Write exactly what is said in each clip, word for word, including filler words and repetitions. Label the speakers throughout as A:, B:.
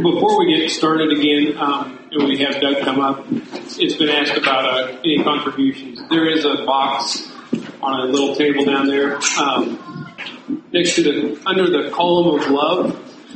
A: before we get started again, um, and we have Doug come up, it's been asked about uh, any contributions. There is a box on a little table down there, um, next to the, under the column of love.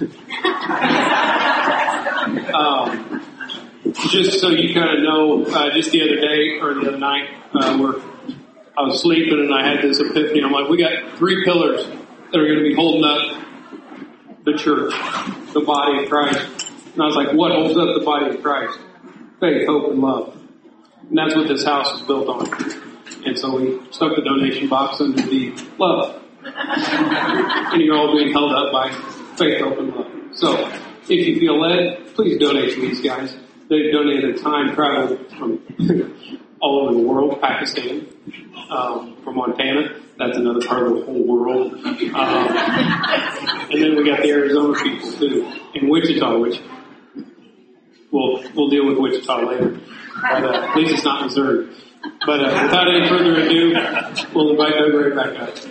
A: um, just so you kind of know, uh, just the other day, or the other night, uh, where I was sleeping and I had this epiphany. I'm like, we got three pillars that are going to be holding up the church, the body of Christ. And I was like, what holds up the body of Christ? Faith, hope, and love. And that's what this house is built on. And so we stuck the donation box under the love. And you're all being held up by faith, hope, and love. So if you feel led, please donate to these guys. They've donated time travel from all over the world, Pakistan, um, from Montana. That's another part of the whole world. Um, and then we got the Arizona people too, in Wichita, which we'll we'll deal with Wichita later. But uh, at least it's not Missouri. But uh, without any further ado, we'll invite Doug right back up.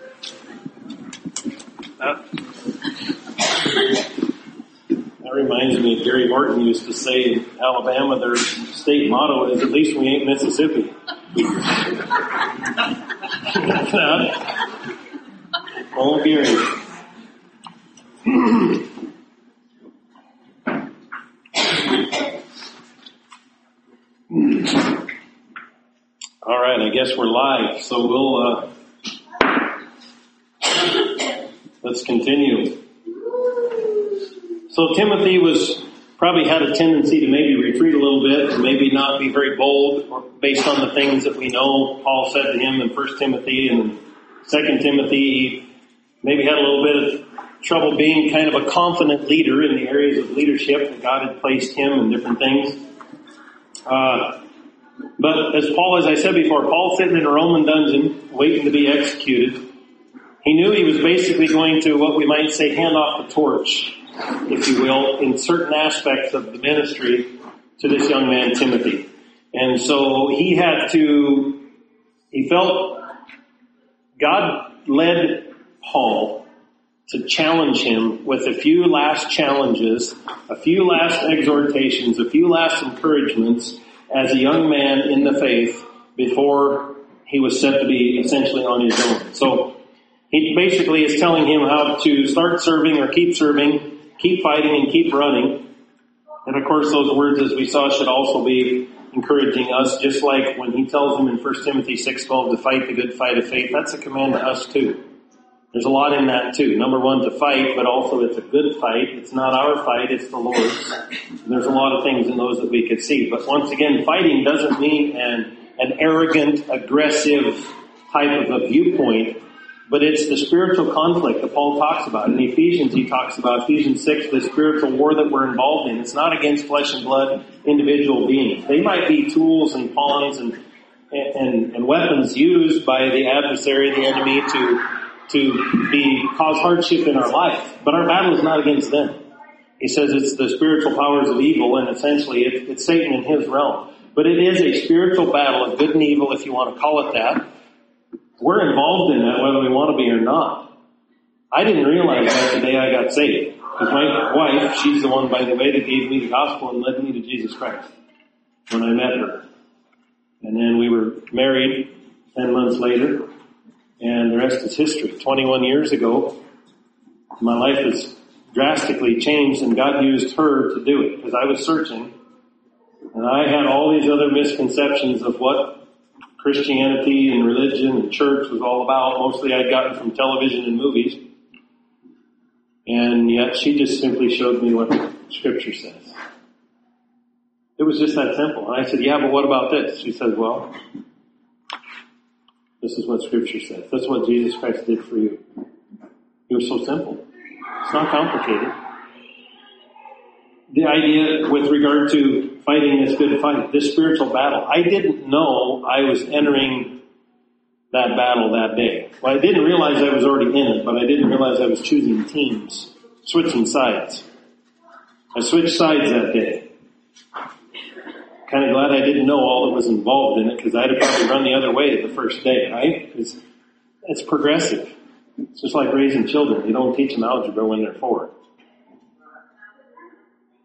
B: That reminds me of Gary Horton used to say in Alabama, their state motto is, at least we ain't Mississippi. Oh, Gary. All right, I guess we're live, so we'll, uh, let's continue. So Timothy was, probably had a tendency to maybe retreat a little bit and maybe not be very bold or based on the things that we know Paul said to him in First Timothy and Second Timothy. He maybe had a little bit of trouble being kind of a confident leader in the areas of leadership that God had placed him in different things. Uh, but as Paul, as I said before, Paul's sitting in a Roman dungeon waiting to be executed. He knew he was basically going to, what we might say, hand off the torch, if you will, in certain aspects of the ministry to this young man, Timothy. And so he had to, he felt God led Paul to challenge him with a few last challenges, a few last exhortations, a few last encouragements as a young man in the faith before he was set to be essentially on his own. So he basically is telling him how to start serving or keep serving, keep fighting and keep running. And of course those words, as we saw, should also be encouraging us, just like when he tells him in First Timothy six twelve to fight the good fight of faith. That's a command to us too. There's a lot in that too. Number one, to fight, but also it's a good fight. It's not our fight, it's the Lord's. There's a lot of things in those that we could see. But once again, fighting doesn't mean an, an arrogant, aggressive type of a viewpoint, but it's the spiritual conflict that Paul talks about. In Ephesians, he talks about, Ephesians six, the spiritual war that we're involved in. It's not against flesh and blood individual beings. They might be tools and pawns and, and, and weapons used by the adversary, the enemy, to, to be, cause hardship in our life. But our battle is not against them. He says it's the spiritual powers of evil, and essentially it, it's Satan in his realm. But it is a spiritual battle of good and evil, if you want to call it that. We're involved in that whether we want to be or not. I didn't realize that the day I got saved. Because my wife, she's the one, by the way, that gave me the gospel and led me to Jesus Christ when I met her. And then we were married ten months later, and the rest is history. twenty-one years ago, my life has drastically changed, and God used her to do it. Because I was searching, and I had all these other misconceptions of what Christianity and religion and church was all about. Mostly I'd gotten from television and movies. And yet she just simply showed me what Scripture says. It was just that simple. And I said, yeah, but what about this? She said, well, this is what Scripture says. That's what Jesus Christ did for you. It was so simple. It's not complicated. The idea with regard to fighting this good fight, this spiritual battle, I didn't know I was entering that battle that day. Well, I didn't realize I was already in it, but I didn't realize I was choosing teams, switching sides. I switched sides that day. Kind of glad I didn't know all that was involved in it, because I'd have probably run the other way the first day, right? It's, it's progressive. It's just like raising children. You don't teach them algebra when they're four.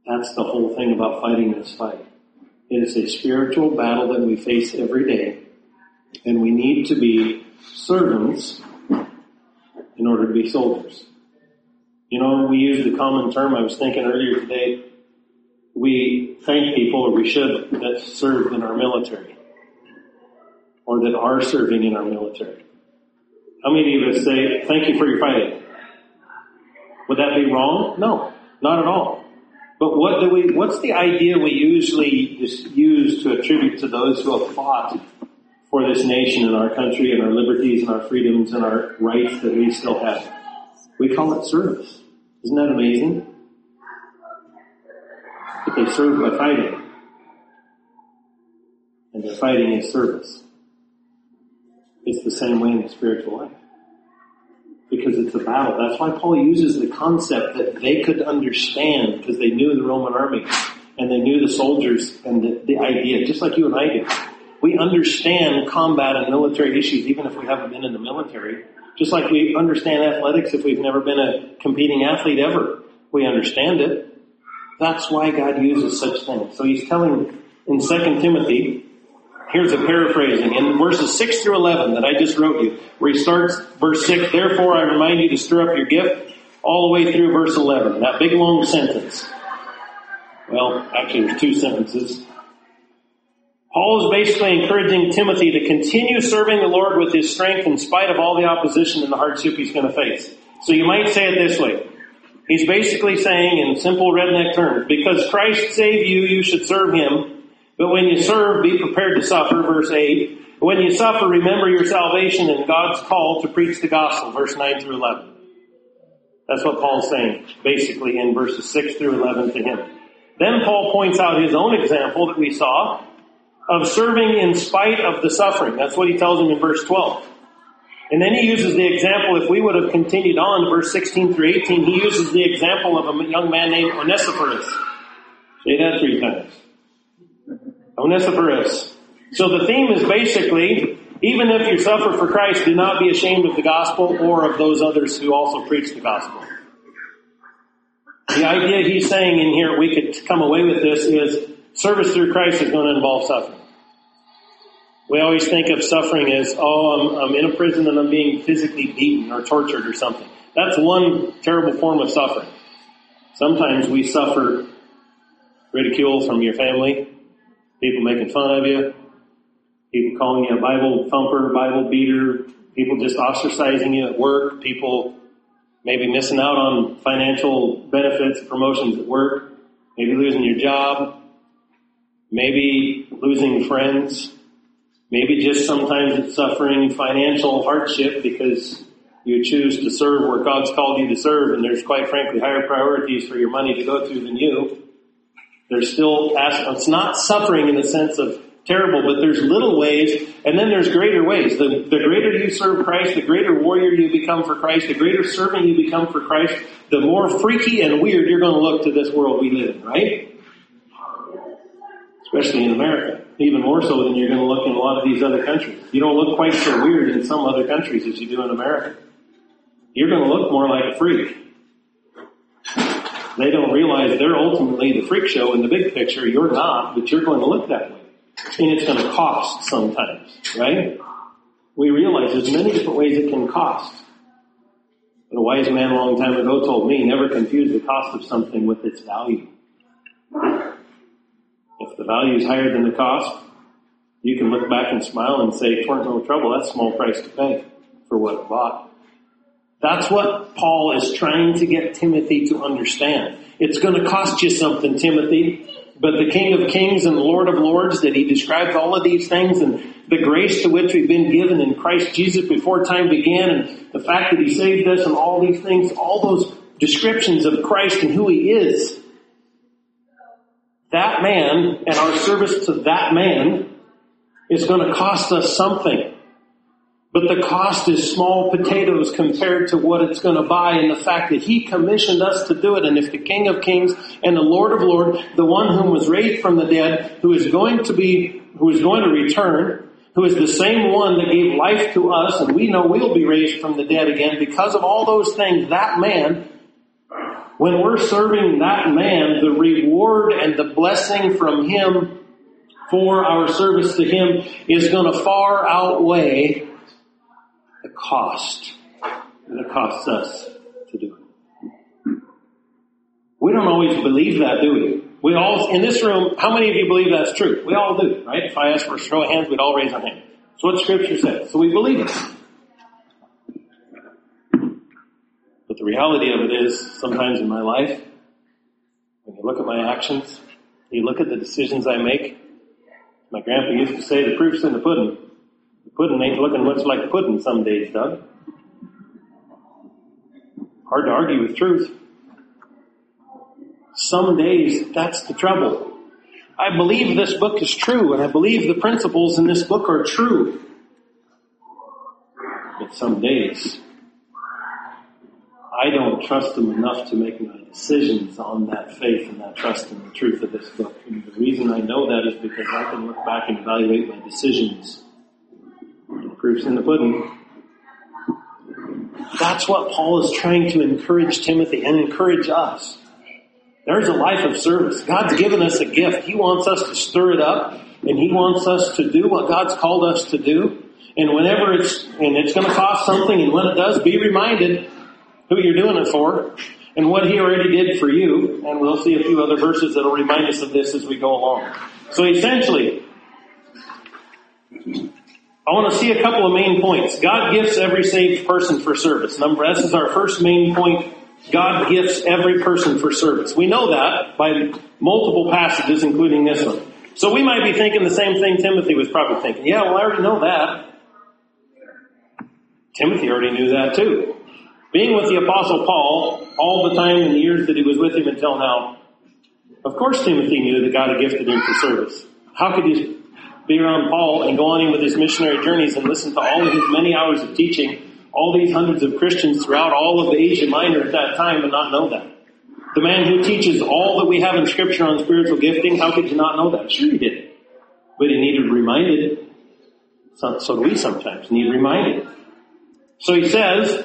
B: That's the whole thing about fighting this fight. It is a spiritual battle that we face every day, and we need to be servants in order to be soldiers. You know, we use the common term, I was thinking earlier today, we thank people, or we should, that serve in our military, or that are serving in our military. How many of us say, thank you for your fighting? Would that be wrong? No, not at all. But what do we, what's the idea we usually just use to attribute to those who have fought for this nation and our country and our liberties and our freedoms and our rights that we still have? We call it service. Isn't that amazing? But they serve by fighting. And their fighting is service. It's the same way in the spiritual life. Because it's a battle. That's why Paul uses the concept that they could understand, because they knew the Roman army and they knew the soldiers and the, the idea, just like you and I do. We understand combat and military issues even if we haven't been in the military. Just like we understand athletics if we've never been a competing athlete ever. We understand it. That's why God uses such things. So he's telling in Second Timothy, here's a paraphrasing in verses six through eleven that I just wrote you, where he starts verse six, therefore I remind you to stir up your gift, all the way through verse eleven. That big long sentence. Well, actually there's two sentences. Paul is basically encouraging Timothy to continue serving the Lord with his strength in spite of all the opposition and the hardship he's going to face. So you might say it this way. He's basically saying in simple redneck terms, because Christ saved you, you should serve him. But when you serve, be prepared to suffer, verse eight. When you suffer, remember your salvation and God's call to preach the gospel, verse nine through eleven. That's what Paul's saying, basically, in verses six through eleven to him. Then Paul points out his own example that we saw of serving in spite of the suffering. That's what he tells him in verse twelve. And then he uses the example, if we would have continued on to verse sixteen through eighteen, he uses the example of a young man named Onesiphorus. Say that three times. Onesiphorus. So the theme is basically, even if you suffer for Christ, do not be ashamed of the gospel or of those others who also preach the gospel. The idea he's saying in here, we could come away with this, is service through Christ is going to involve suffering. We always think of suffering as, oh, I'm, I'm in a prison and I'm being physically beaten or tortured or something. That's one terrible form of suffering. Sometimes we suffer ridicule from your family, people making fun of you, people calling you a Bible thumper, Bible beater, people just ostracizing you at work, people maybe missing out on financial benefits, promotions at work, maybe losing your job, maybe losing friends, maybe just sometimes it's suffering financial hardship because you choose to serve where God's called you to serve, and there's quite frankly higher priorities for your money to go to than you. There's still, it's not suffering in the sense of terrible, but there's little ways, and then there's greater ways. The, the greater you serve Christ, the greater warrior you become for Christ, the greater servant you become for Christ, the more freaky and weird you're going to look to this world we live in, right? Especially in America. Even more so than you're going to look in a lot of these other countries. You don't look quite so weird in some other countries as you do in America. You're going to look more like a freak. They don't realize they're ultimately the freak show in the big picture. You're not, but you're going to look that way. And it's going to cost sometimes, right? We realize there's many different ways it can cost. But a wise man a long time ago told me, never confuse the cost of something with its value. If the value is higher than the cost, you can look back and smile and say, it weren't no trouble. That's a small price to pay for what it bought. That's what Paul is trying to get Timothy to understand. It's going to cost you something, Timothy. But the King of Kings and the Lord of Lords, that he describes all of these things, and the grace to which we've been given in Christ Jesus before time began, and the fact that he saved us and all these things, all those descriptions of Christ and who he is. That man and our service to that man is going to cost us something. But the cost is small potatoes compared to what it's going to buy, and the fact that he commissioned us to do it. And if the King of Kings and the Lord of Lords, the one whom was raised from the dead, who is going to be, who is going to return, who is the same one that gave life to us, and we know we'll be raised from the dead again, because of all those things, that man When we're serving that man, the reward and the blessing from him for our service to him is going to far outweigh the cost that it costs us to do it. We don't always believe that, do we? We all, in this room, how many of you believe that's true? We all do, right? If I ask for a show of hands, we'd all raise our hand. That's what Scripture says. So we believe it. But the reality of it is, sometimes in my life, when you look at my actions, you look at the decisions I make, my grandpa used to say, the proof's in the pudding. The pudding ain't looking much like pudding some days, Doug. Hard to argue with truth. Some days, that's the trouble. I believe this book is true, and I believe the principles in this book are true. But some days, I don't trust them enough to make my decisions on that faith and that trust in the truth of this book. And the reason I know that is because I can look back and evaluate my decisions. The proof's in the pudding. That's what Paul is trying to encourage Timothy and encourage us. There's a life of service. God's given us a gift. He wants us to stir it up, and He wants us to do what God's called us to do. And whenever it's, and it's going to cost something, and when it does, be reminded who you're doing it for and what He already did for you. And we'll see a few other verses that will remind us of this as we go along. So essentially, I want to see a couple of main points. God gifts every saved person for service. Number, this is our first main point. God gifts every person for service. We know that by multiple passages, including this one. So we might be thinking the same thing Timothy was probably thinking. Yeah, well, I already know that. Timothy already knew that too. Being with the Apostle Paul all the time in the years that he was with him until now, of course Timothy knew that God had gifted him for service. How could he be around Paul and go on in with his missionary journeys and listen to all of his many hours of teaching, all these hundreds of Christians throughout all of Asia Minor at that time, and not know that? The man who teaches all that we have in Scripture on spiritual gifting, how could you not know that? Sure he did. But he needed reminded. So, so do we sometimes need reminded. So he says,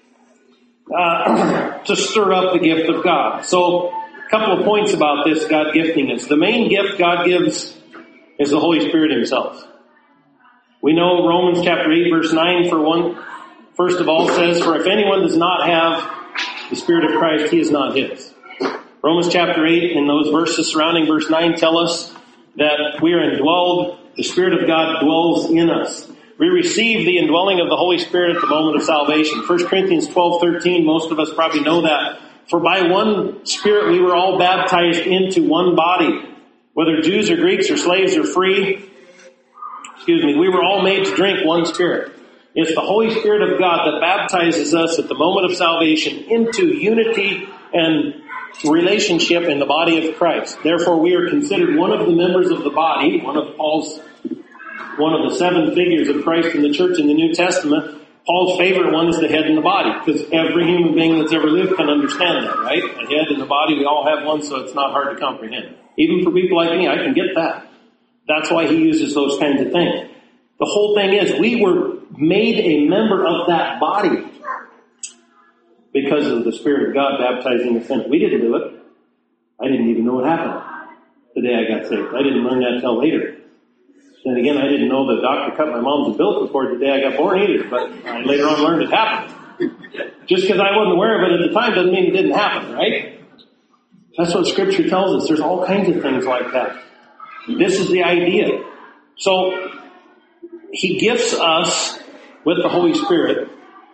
B: uh, to stir up the gift of God. So a couple of points about this God gifting us. The main gift God gives is the Holy Spirit Himself. We know Romans chapter eight verse nine for one, first of all says, for if anyone does not have the Spirit of Christ, he is not His. Romans chapter eight and those verses surrounding verse nine tell us that we are indwelled, the Spirit of God dwells in us. We receive the indwelling of the Holy Spirit at the moment of salvation. First Corinthians twelve thirteen, most of us probably know that. For by one Spirit we were all baptized into one body, whether Jews or Greeks or slaves or free. Excuse me, we were all made to drink one Spirit. It's the Holy Spirit of God that baptizes us at the moment of salvation into unity and relationship in the body of Christ. Therefore, we are considered one of the members of the body, one of Paul's, one of the seven figures of Christ in the church in the New Testament. Paul's favorite one is the head and the body, because every human being that's ever lived can understand that, right? The head and the body, we all have one, so it's not hard to comprehend. Even for people like me, I can get that. That's why he uses those kinds of things. The whole thing is, we were made a member of that body because of the Spirit of God baptizing us in it. We didn't do it. I didn't even know what happened the day I got saved. I didn't learn that till later. Then again, I didn't know the doctor cut my mom's umbilical cord the day I got born either, but I later on learned it happened. Just because I wasn't aware of it at the time doesn't mean it didn't happen, right? That's what Scripture tells us. There's all kinds of things like that. This is the idea. So, He gifts us with the Holy Spirit.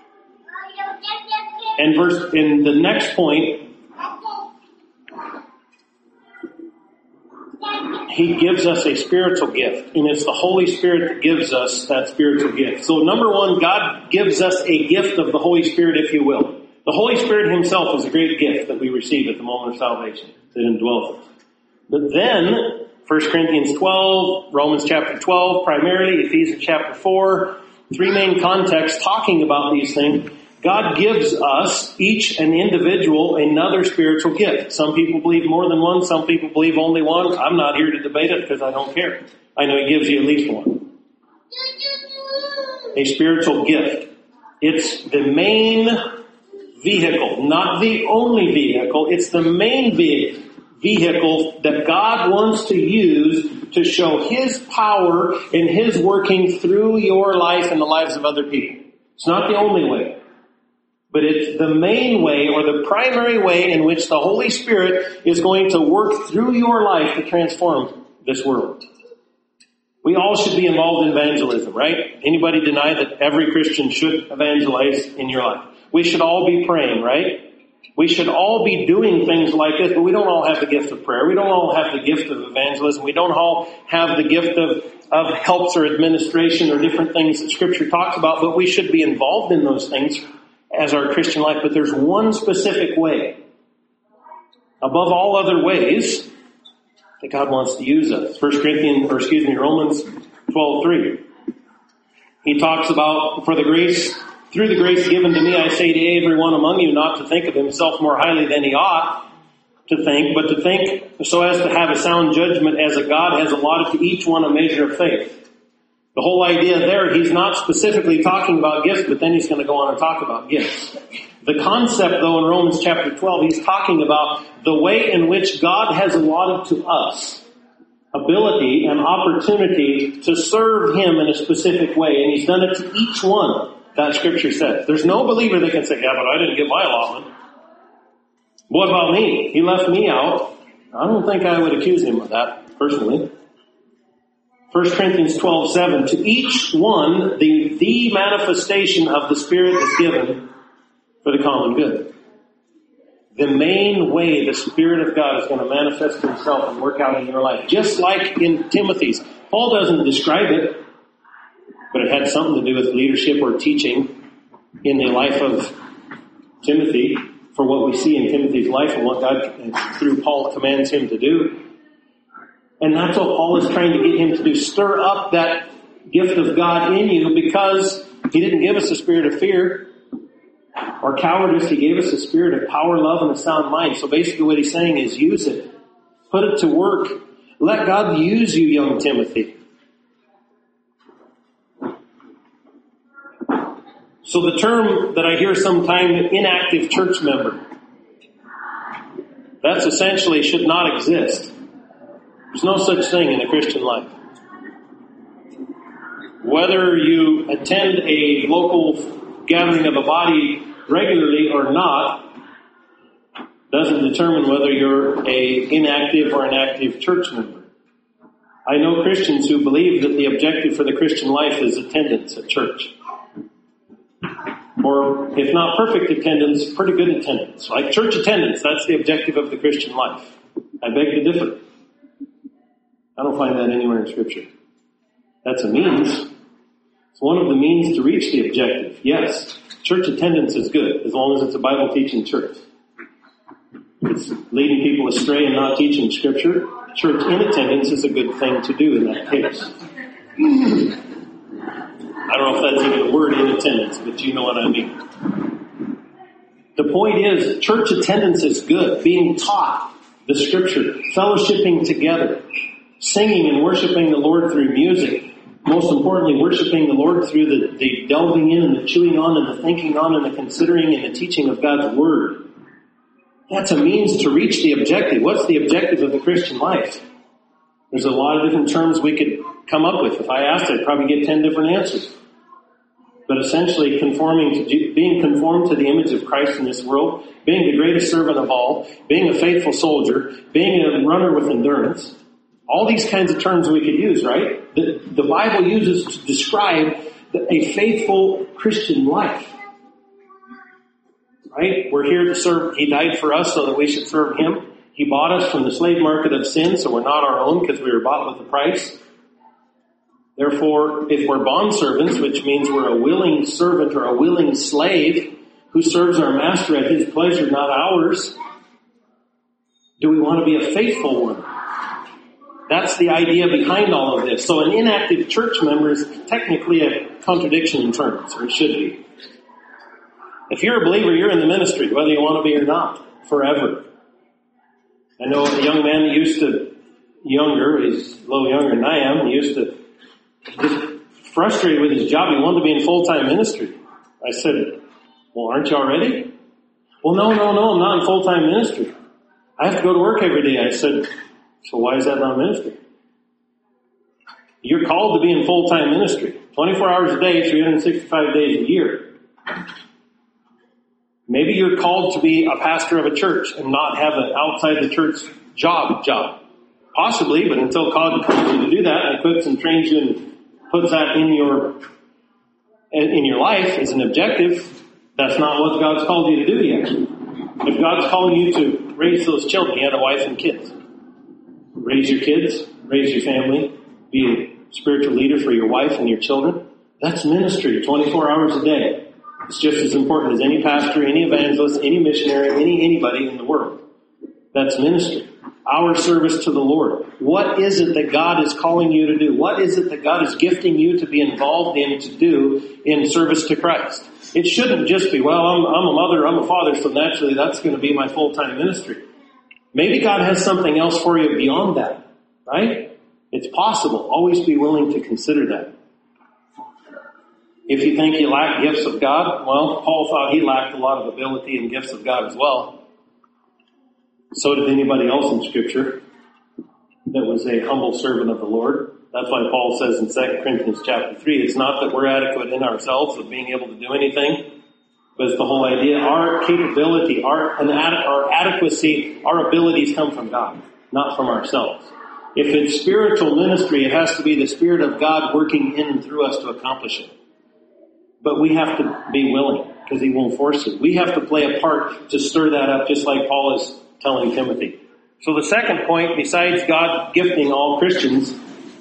B: And verse, in the next point, He gives us a spiritual gift. And it's the Holy Spirit that gives us that spiritual gift. So number one, God gives us a gift of the Holy Spirit, if you will. The Holy Spirit Himself is a great gift that we receive at the moment of salvation. That indwells us. But then, First Corinthians twelve, Romans chapter twelve, primarily Ephesians chapter four, three main contexts talking about these things. God gives us, each an individual, another spiritual gift. Some people believe more than one. Some people believe only one. I'm not here to debate it because I don't care. I know He gives you at least one. A spiritual gift. It's the main vehicle, not the only vehicle. It's the main ve- vehicle that God wants to use to show His power and His working through your life and the lives of other people. It's not the only way, but it's the main way or the primary way in which the Holy Spirit is going to work through your life to transform this world. We all should be involved in evangelism, right? Anybody deny that every Christian should evangelize in your life? We should all be praying, right? We should all be doing things like this, but we don't all have the gift of prayer. We don't all have the gift of evangelism. We don't all have the gift of, of helps or administration or different things that Scripture talks about, but we should be involved in those things as our Christian life. But there's one specific way, above all other ways, that God wants to use us. First Corinthians, or excuse me, Romans twelve three. He talks about, for the grace, through the grace given to me, I say to everyone among you not to think of himself more highly than he ought to think, but to think so as to have a sound judgment as a God has allotted to each one a measure of faith. The whole idea there, he's not specifically talking about gifts, but then he's going to go on and talk about gifts. The concept, though, in Romans chapter twelve, he's talking about the way in which God has allotted to us ability and opportunity to serve Him in a specific way. And He's done it to each one, that Scripture says. There's no believer that can say, yeah, but I didn't get my allotment. What about me? He left me out. I don't think I would accuse him of that, personally. First Corinthians twelve seven, to each one the, the manifestation of the Spirit is given for the common good. The main way the Spirit of God is going to manifest Himself and work out in your life, just like in Timothy's. Paul doesn't describe it, but it had something to do with leadership or teaching in the life of Timothy, for what we see in Timothy's life and what God, through Paul, commands him to do. And that's what Paul is trying to get him to do. Stir up that gift of God in you, because He didn't give us a spirit of fear or cowardice. He gave us a spirit of power, love, and a sound mind. So basically what he's saying is use it. Put it to work. Let God use you, young Timothy. So the term that I hear sometimes, inactive church member, that's essentially should not exist. There's no such thing in a Christian life. Whether you attend a local gathering of a body regularly or not doesn't determine whether you're a inactive or an active church member. I know Christians who believe that the objective for the Christian life is attendance at church. Or, if not perfect attendance, pretty good attendance. Like church attendance, that's the objective of the Christian life. I beg to differ. I don't find that anywhere in Scripture. That's a means. It's one of the means to reach the objective. Yes, church attendance is good, as long as it's a Bible teaching church. If it's leading people astray and not teaching Scripture, church in attendance is a good thing to do in that case. I don't know if that's even a word, in attendance, but you know what I mean. The point is, church attendance is good. Being taught the Scripture, fellowshipping together, singing and worshiping the Lord through music. Most importantly, worshiping the Lord through the, the delving in and the chewing on and the thinking on and the considering and the teaching of God's Word. That's a means to reach the objective. What's the objective of the Christian life? There's a lot of different terms we could come up with. If I asked, I'd probably get ten different answers. But essentially, conforming to, being conformed to the image of Christ in this world, being the greatest servant of all, being a faithful soldier, being a runner with endurance. All these kinds of terms we could use, right? The, the Bible uses to describe a faithful Christian life. Right? We're here to serve. He died for us so that we should serve Him. He bought us from the slave market of sin, so we're not our own because we were bought with a price. Therefore, if we're bondservants, which means we're a willing servant or a willing slave who serves our master at his pleasure, not ours, do we want to be a faithful one? That's the idea behind all of this. So an inactive church member is technically a contradiction in terms, or it should be. If you're a believer, you're in the ministry, whether you want to be or not, forever. I know a young man that used to, younger, he's a little younger than I am, he used to, just frustrated with his job, he wanted to be in full-time ministry. I said, well, aren't you already? Well, no, no, no, I'm not in full-time ministry. I have to go to work every day. I said, so why is that not ministry? You're called to be in full-time ministry. twenty-four hours a day, three hundred sixty-five days a year. Maybe you're called to be a pastor of a church and not have an outside the church job job. Possibly, but until God calls you to do that and equips and trains you and puts that in your in your life as an objective, that's not what God's called you to do yet. If God's calling you to raise those children, you had a wife and kids. Raise your kids, raise your family, be a spiritual leader for your wife and your children. That's ministry, twenty-four hours a day. It's just as important as any pastor, any evangelist, any missionary, any anybody in the world. That's ministry. Our service to the Lord. What is it that God is calling you to do? What is it that God is gifting you to be involved in to do in service to Christ? It shouldn't just be, well, I'm, I'm a mother, I'm a father, so naturally that's going to be my full-time ministry. Maybe God has something else for you beyond that, right? It's possible. Always be willing to consider that. If you think you lack gifts of God, well, Paul thought he lacked a lot of ability and gifts of God as well. So did anybody else in Scripture that was a humble servant of the Lord. That's why Paul says in Second Corinthians chapter three, it's not that we're adequate in ourselves of being able to do anything, but it's the whole idea. Our capability, our, our adequacy, our abilities come from God, not from ourselves. If it's spiritual ministry, it has to be the Spirit of God working in and through us to accomplish it. But we have to be willing, because He won't force it. We have to play a part to stir that up, just like Paul is telling Timothy. So the second point, besides God gifting all Christians,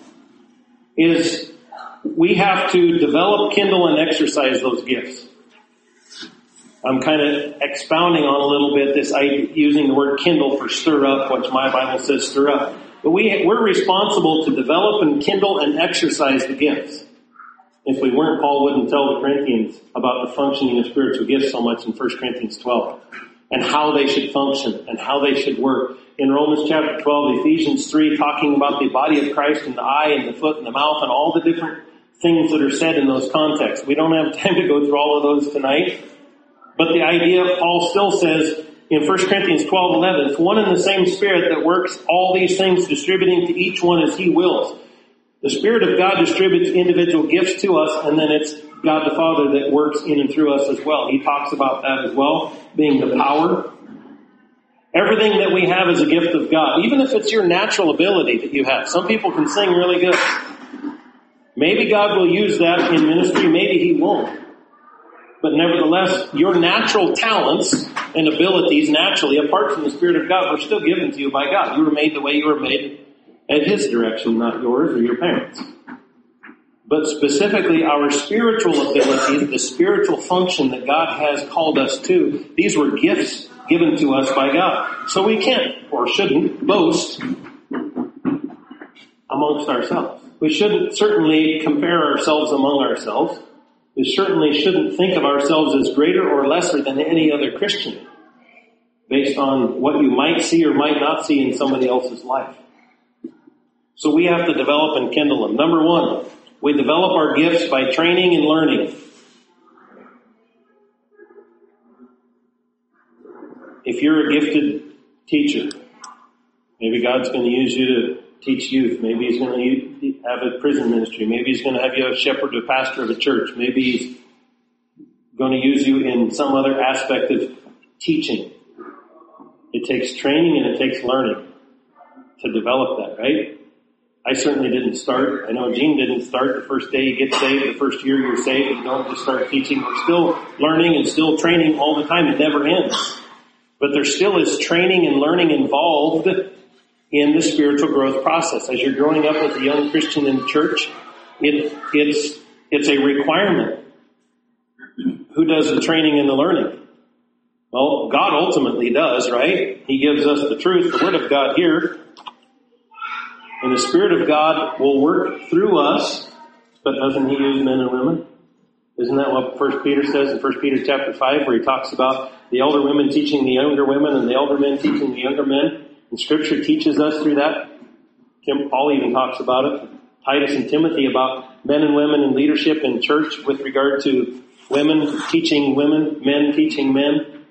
B: is we have to develop, kindle, and exercise those gifts. I'm kind of expounding on a little bit this idea, using the word kindle for stir up, which my Bible says stir up. But we, we're responsible to develop and kindle and exercise the gifts. If we weren't, Paul wouldn't tell the Corinthians about the functioning of spiritual gifts so much in First Corinthians twelve. And how they should function and how they should work. In Romans chapter twelve, Ephesians three, talking about the body of Christ and the eye and the foot and the mouth and all the different things that are said in those contexts. We don't have time to go through all of those tonight. But the idea, Paul still says in First Corinthians twelve eleven, it's one and the same Spirit that works all these things, distributing to each one as He wills. The Spirit of God distributes individual gifts to us, and then it's God the Father that works in and through us as well. He talks about that as well, being the power. Everything that we have is a gift of God, even if it's your natural ability that you have. Some people can sing really good. Maybe God will use that in ministry, maybe He won't. But nevertheless, your natural talents and abilities naturally, apart from the Spirit of God, were still given to you by God. You were made the way you were made at His direction, not yours or your parents. But specifically, our spiritual abilities, the spiritual function that God has called us to, these were gifts given to us by God. So we can't, or shouldn't, boast amongst ourselves. We shouldn't certainly compare ourselves among ourselves. We certainly shouldn't think of ourselves as greater or lesser than any other Christian, based on what you might see or might not see in somebody else's life. So we have to develop and kindle them. Number one, we develop our gifts by training and learning. If you're a gifted teacher, maybe God's going to use you to teach youth. Maybe He's going to have a prison ministry. Maybe He's going to have you a shepherd or pastor of a church. Maybe He's going to use you in some other aspect of teaching. It takes training and it takes learning to develop that, right? I certainly didn't start. I know Gene didn't start the first day you get saved, the first year you're saved. You don't just start teaching. We're still learning and still training all the time. It never ends. But there still is training and learning involved in the spiritual growth process. As you're growing up as a young Christian in the church, it, it's, it's a requirement. Who does the training and the learning? Well, God ultimately does, right? He gives us the truth, the Word of God here. And the Spirit of God will work through us, but doesn't He use men and women? Isn't that what First Peter says in First Peter chapter five, where he talks about the elder women teaching the younger women and the elder men teaching the younger men? And Scripture teaches us through that. Tim, Paul even talks about it. Titus and Timothy about men and women in leadership in church with regard to women teaching women, men teaching men.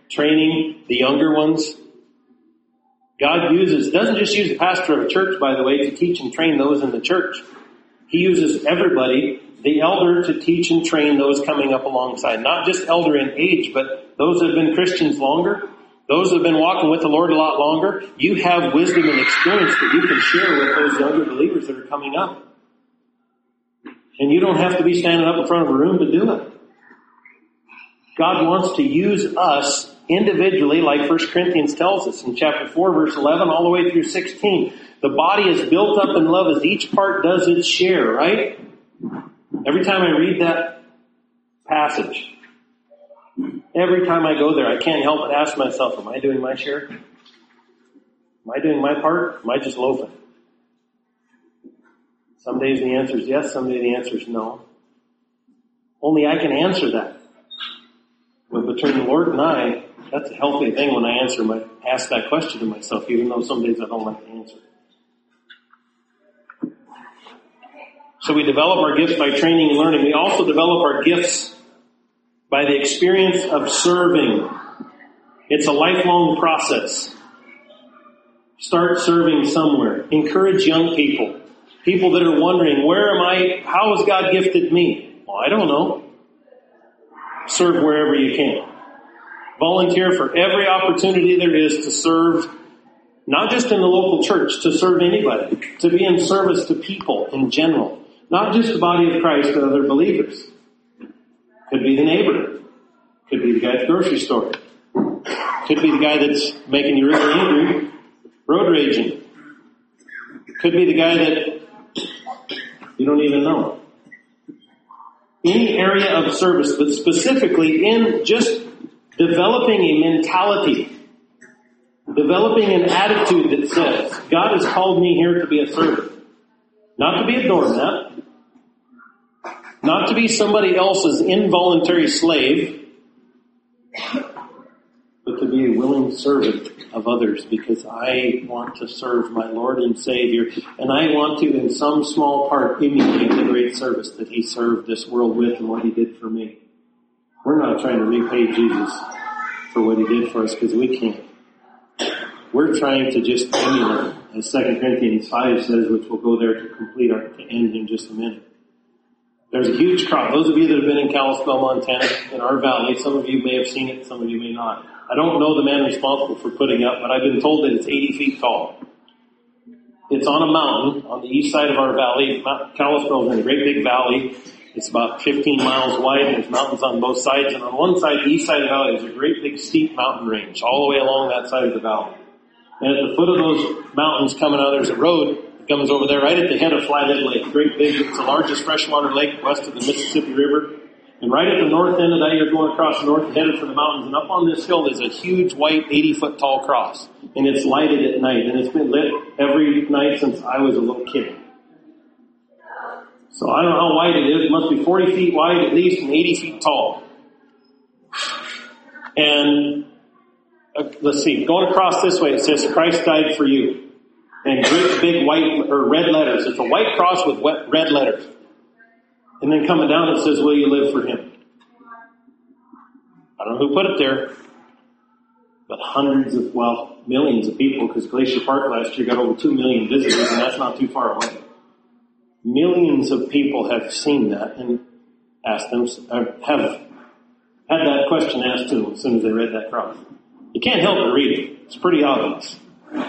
B: training the younger ones. God uses, doesn't just use the pastor of a church, by the way, to teach and train those in the church. He uses everybody, the elder, to teach and train those coming up alongside. Not just elder in age, but those that have been Christians longer, those that have been walking with the Lord a lot longer. You have wisdom and experience that you can share with those younger believers that are coming up. And you don't have to be standing up in front of a room to do it. God wants to use us individually, like First Corinthians tells us in chapter four, verse eleven, all the way through sixteen. The body is built up in love as each part does its share, right? Every time I read that passage, every time I go there, I can't help but ask myself, am I doing my share? Am I doing my part? Am I just loafing? Some days the answer is yes, some days the answer is no. Only I can answer that. But between the Lord and I, that's a healthy thing when I answer my, ask that question to myself, even though some days I don't like the answer. So we develop our gifts by training and learning. We also develop our gifts by the experience of serving. It's a lifelong process. Start serving somewhere. Encourage young people. People that are wondering, where am I, how has God gifted me? Well, I don't know. Serve wherever you can. Volunteer for every opportunity there is to serve, not just in the local church, to serve anybody, to be in service to people in general. Not just the body of Christ, but other believers. Could be the neighbor. Could be the guy at the grocery store. Could be the guy that's making you really angry, road raging. Could be the guy that you don't even know. Any area of service, but specifically in just developing a mentality, developing an attitude that says, God has called me here to be a servant. Not to be a doormat. Not to be somebody else's involuntary slave. But to be a willing servant of others, because I want to serve my Lord and Savior, and I want to, in some small part, emulate the great service that He served this world with and what He did for me. We're not trying to repay Jesus for what He did for us, because we can't. We're trying to just emulate, as Second Corinthians five says, which we'll go there to complete our to end in just a minute. There's a huge crowd. Those of you that have been in Kalispell, Montana, in our valley, some of you may have seen it, some of you may not. I don't know the man responsible for putting up, but I've been told that it's eighty feet tall. It's on a mountain on the east side of our valley. Kalispell is in a great big valley. It's about fifteen miles wide. There's mountains on both sides. And on one side, the east side of the valley, there's a great big steep mountain range all the way along that side of the valley. And at the foot of those mountains coming out, there's a road that comes over there right at the head of Flathead Lake. Great big, it's the largest freshwater lake west of the Mississippi River. And right at the north end of that, you're going across the north, headed for the mountains. And up on this hill, there's a huge white eighty-foot tall cross. And it's lighted at night. And it's been lit every night since I was a little kid. So I don't know how wide it is. It must be forty feet wide at least and eighty feet tall. And uh, let's see, going across this way, it says, Christ died for you. And great big white or red letters. It's a white cross with wet, red letters. And then coming down it says, will you live for Him? I don't know who put it there, but hundreds of, well, millions of people, because Glacier Park last year got over two million visitors, and that's not too far away. Millions of people have seen that and asked them, have had that question asked to them as soon as they read that cross. You can't help but read it. It's pretty obvious.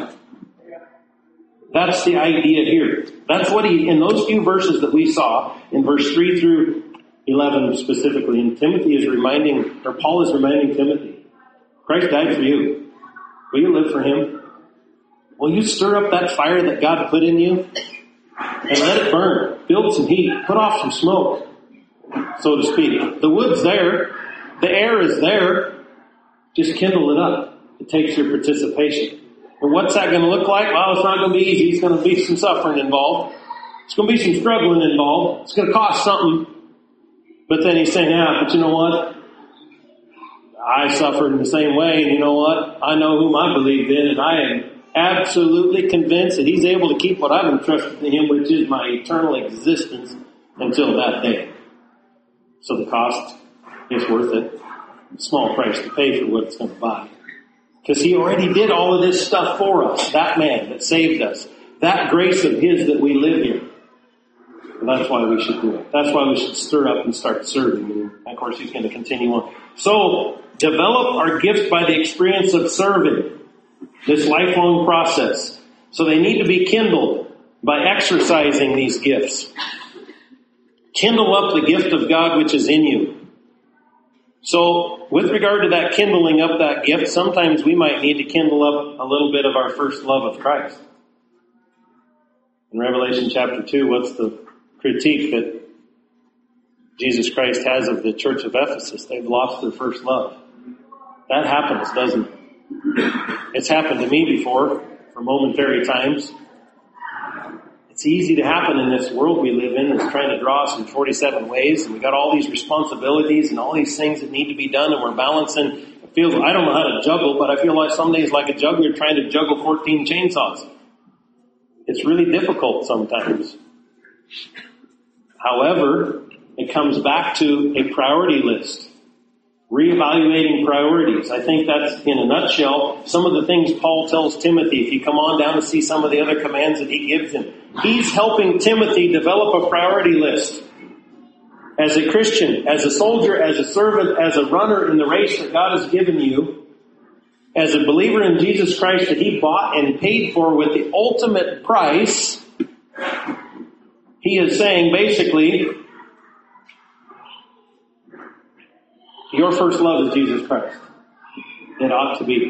B: That's the idea here. That's what he, in those few verses that we saw, in verse three through eleven specifically, and Timothy is reminding, or Paul is reminding Timothy, Christ died for you. Will you live for Him? Will you stir up that fire that God put in you? And let it burn. Build some heat. Put off some smoke, so to speak. The wood's there. The air is there. Just kindle it up. It takes your participation. And what's that going to look like? Well, it's not going to be easy. It's going to be some suffering involved. It's going to be some struggling involved. It's going to cost something. But then he's saying, yeah, but you know what? I suffered in the same way. And you know what? I know whom I believed in, and I am absolutely convinced that He's able to keep what I've entrusted to Him, which is my eternal existence until that day. So the cost is worth it. small price to pay for what it's going to buy. Because he already did all of this stuff for us. That man that saved us. That grace of his that we live in. And that's why we should do it. That's why we should stir up and start serving. And of course he's going to continue on. So, develop our gifts by the experience of serving. This lifelong process. So they need to be kindled by exercising these gifts. Kindle up the gift of God which is in you. So, with regard to that kindling up that gift, sometimes we might need to kindle up a little bit of our first love of Christ. In Revelation chapter two, what's the critique that Jesus Christ has of the church of Ephesus? They've lost their first love. That happens, doesn't it? It's happened to me before, for momentary times. It's easy to happen in this world we live in that's trying to draw us in forty-seven ways, and we got all these responsibilities and all these things that need to be done, and we're balancing. It feels, I don't know how to juggle, but I feel like some days like a juggler trying to juggle fourteen chainsaws. It's really difficult sometimes. However, it comes back to a priority list. Reevaluating priorities. I think that's, in a nutshell, some of the things Paul tells Timothy. If you come on down to see some of the other commands that he gives him, he's helping Timothy develop a priority list. As a Christian, as a soldier, as a servant, as a runner in the race that God has given you, as a believer in Jesus Christ that he bought and paid for with the ultimate price, he is saying basically, your first love is Jesus Christ. It ought to be.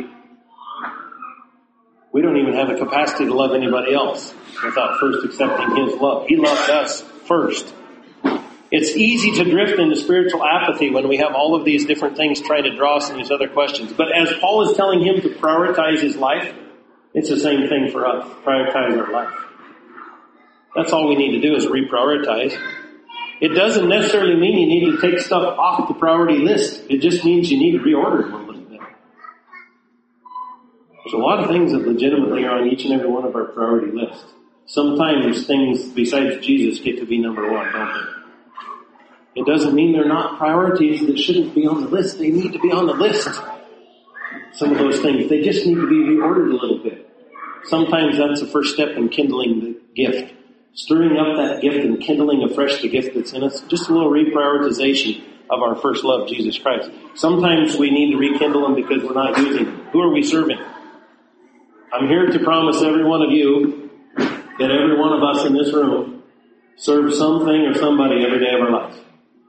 B: We don't even have the capacity to love anybody else without first accepting his love. He loved us first. It's easy to drift into spiritual apathy when we have all of these different things trying to draw us in these other questions. But as Paul is telling him to prioritize his life, it's the same thing for us. Prioritize our life. That's all we need to do is reprioritize. It doesn't necessarily mean you need to take stuff off the priority list. It just means you need to reorder it a little bit. There's a lot of things that legitimately are on each and every one of our priority lists. Sometimes things besides Jesus get to be number one, don't they? It doesn't mean they're not priorities that shouldn't be on the list. They need to be on the list. Some of those things, they just need to be reordered a little bit. Sometimes that's the first step in kindling the gift. Stirring up that gift and kindling afresh the gift that's in us. Just a little reprioritization of our first love, Jesus Christ. Sometimes we need to rekindle them because we're not using them. Who are we serving? I'm here to promise every one of you that every one of us in this room serves something or somebody every day of our life.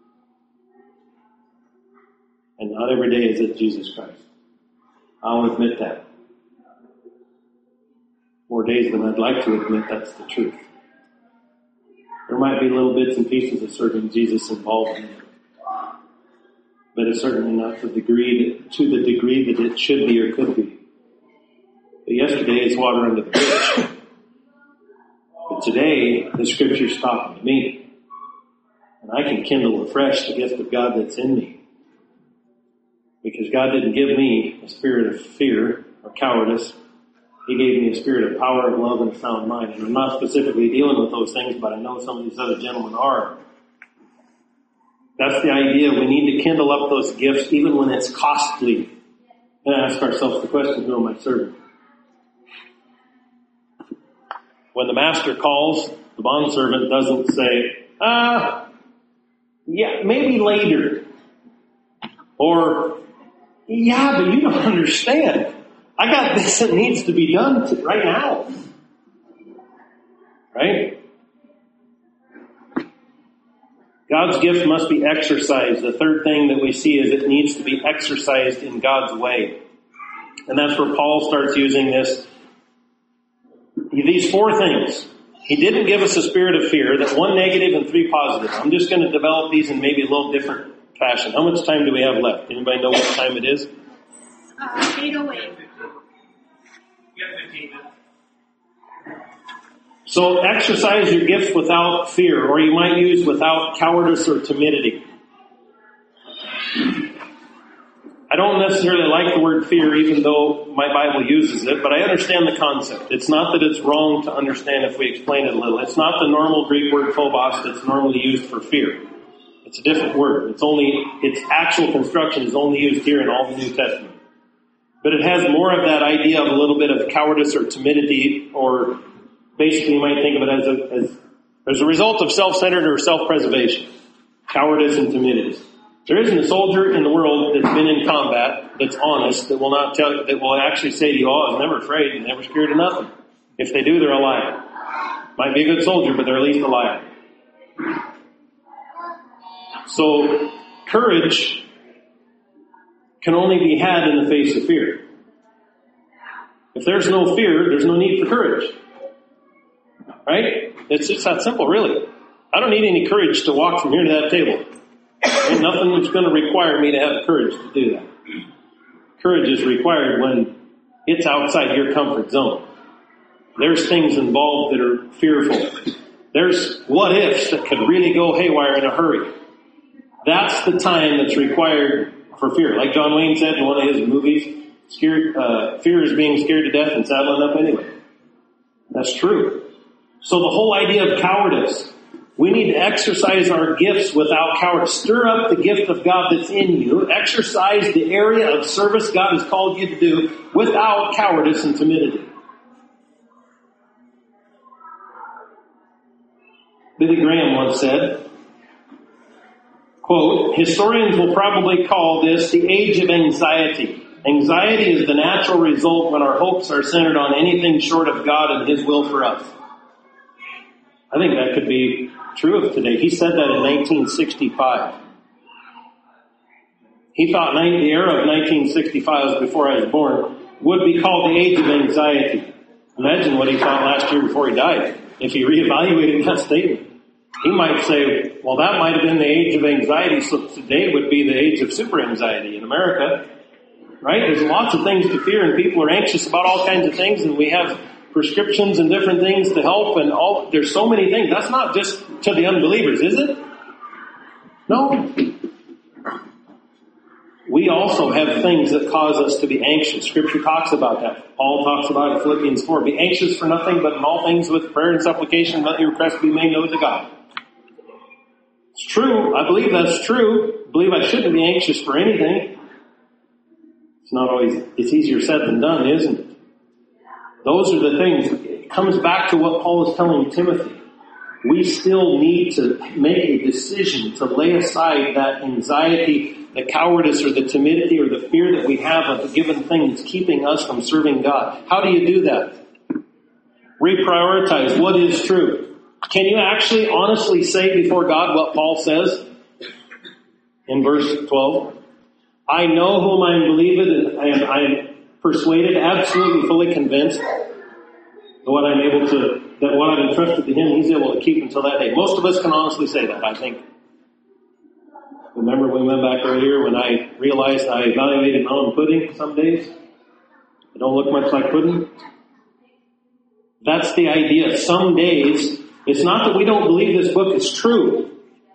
B: And not every day is it Jesus Christ. I'll admit that. More days than I'd like to admit that's the truth. There might be little bits and pieces of serving Jesus involved in it. But it's certainly not to the degree that, to the degree that it should be or could be. But yesterday it's water under the bridge. But today the Scripture's talking to me. And I can kindle afresh the gift of God that's in me. Because God didn't give me a spirit of fear or cowardice. He gave me a spirit of power, of love, and a sound mind. And I'm not specifically dealing with those things, but I know some of these other gentlemen are. That's the idea. We need to kindle up those gifts even when it's costly. And ask ourselves the question, who am I serving? When the master calls, the bondservant doesn't say, ah, yeah, maybe later. Or, yeah, but you don't understand. I got this that needs to be done to, right now. Right? God's gift must be exercised. The third thing that we see is it needs to be exercised in God's way. And that's where Paul starts using this. These four things. He didn't give us a spirit of fear. That's one negative and three positive. I'm just going to develop these in maybe a little different fashion. How much time do we have left? Anybody know what time it is?
C: Uh, eight oh eight.
B: So exercise your gifts without fear, or you might use without cowardice or timidity. I don't necessarily like the word fear, even though my Bible uses it, but I understand the concept. It's not that it's wrong to understand if we explain it a little. It's not the normal Greek word phobos that's normally used for fear. It's a different word. It's only, its actual construction is only used here in all the New Testament. But it has more of that idea of a little bit of cowardice or timidity, or basically you might think of it as a, as, as a result of self-centered or self-preservation. Cowardice and timidity. There isn't a soldier in the world that's been in combat that's honest, that will not tell you, that will actually say to you, oh, I was never afraid and never scared of nothing. If they do, they're a liar. Might be a good soldier, but they're at least a liar. So, courage can only be had in the face of fear. If there's no fear, there's no need for courage. Right? It's just that simple, really. I don't need any courage to walk from here to that table. Ain't nothing that's going to require me to have courage to do that. Courage is required when it's outside your comfort zone. There's things involved that are fearful. There's what ifs that could really go haywire in a hurry. That's the time that's required for fear. Like John Wayne said in one of his movies, scared, uh, fear is being scared to death and saddling up anyway. That's true. So the whole idea of cowardice, we need to exercise our gifts without cowardice. Stir up the gift of God that's in you. Exercise the area of service God has called you to do without cowardice and timidity. Billy Graham once said, quote, historians will probably call this the age of anxiety. Anxiety is the natural result when our hopes are centered on anything short of God and His will for us. I think that could be true of today. He said that in nineteen sixty-five. He thought the era of nineteen sixty-five, before I was born, would be called the age of anxiety. Imagine what he thought last year before he died. If he reevaluated that statement, he might say, well, that might have been the age of anxiety, so today would be the age of super anxiety in America. Right? There's lots of things to fear, and people are anxious about all kinds of things, and we have prescriptions and different things to help, and all. There's so many things. That's not just to the unbelievers, is it? No. We also have things that cause us to be anxious. Scripture talks about that. Paul talks about it in Philippians four. Be anxious for nothing, but in all things with prayer and supplication, let your requests be made known to God. It's true. I believe that's true. I believe I shouldn't be anxious for anything. It's not always, it's easier said than done, isn't it? Those are the things. It comes back to what Paul is telling Timothy. We still need to make a decision to lay aside that anxiety, the cowardice, or the timidity, or the fear that we have of a given thing that's keeping us from serving God. How do you do that? Reprioritize what is true. Can you actually honestly say before God what Paul says in verse twelve? I know whom I believe in, and I am persuaded, absolutely fully convinced that what I'm able to, that what I've entrusted to Him, He's able to keep until that day. Most of us can honestly say that, I think. Remember we went back earlier when I realized I evaluated my own pudding some days? It don't look much like pudding. That's the idea. Some days, it's not that we don't believe this book is true.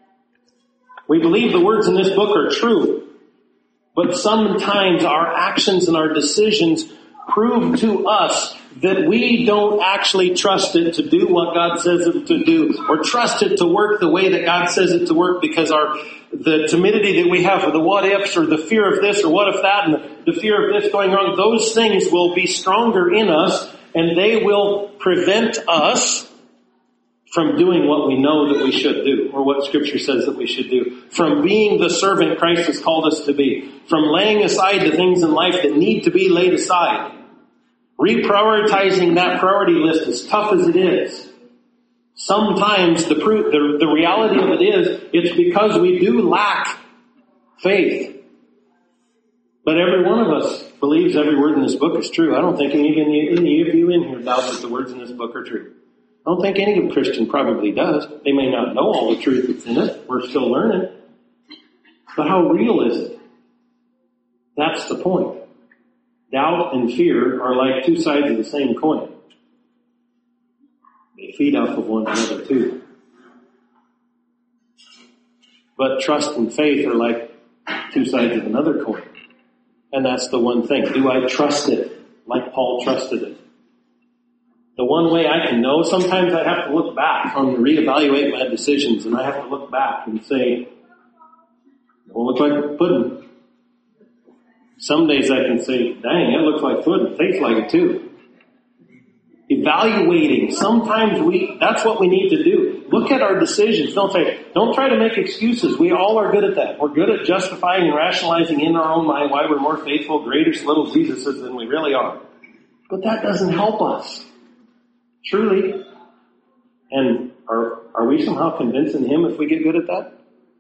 B: We believe the words in this book are true. But sometimes our actions and our decisions prove to us that we don't actually trust it to do what God says it to do, or trust it to work the way that God says it to work, because our the timidity that we have, or the what ifs, or the fear of this, or what if that, and the, the fear of this going wrong, those things will be stronger in us, and they will prevent us from doing what we know that we should do, or what Scripture says that we should do, from being the servant Christ has called us to be, from laying aside the things in life that need to be laid aside, reprioritizing that priority list, as tough as it is. Sometimes the, proof, the, the reality of it is, it's because we do lack faith. But every one of us believes every word in this book is true. I don't think any, any of you in here doubt that the words in this book are true. I don't think any Christian probably does. They may not know all the truth that's in it. We're still learning. But how real is it? That's the point. Doubt and fear are like two sides of the same coin. They feed off of one another too. But trust and faith are like two sides of another coin. And that's the one thing. Do I trust it like Paul trusted it? The one way I can know, sometimes I have to look back and reevaluate my decisions, and I have to look back and say, Will look like pudding. Some days I can say, dang, it looks like pudding. Tastes like it too. Evaluating. Sometimes we, that's what we need to do. Look at our decisions. Don't say, don't try to make excuses. We all are good at that. We're good at justifying and rationalizing in our own mind why we're more faithful, greater little Jesuses than we really are. But that doesn't help us. Truly. And are, are we somehow convincing him if we get good at that?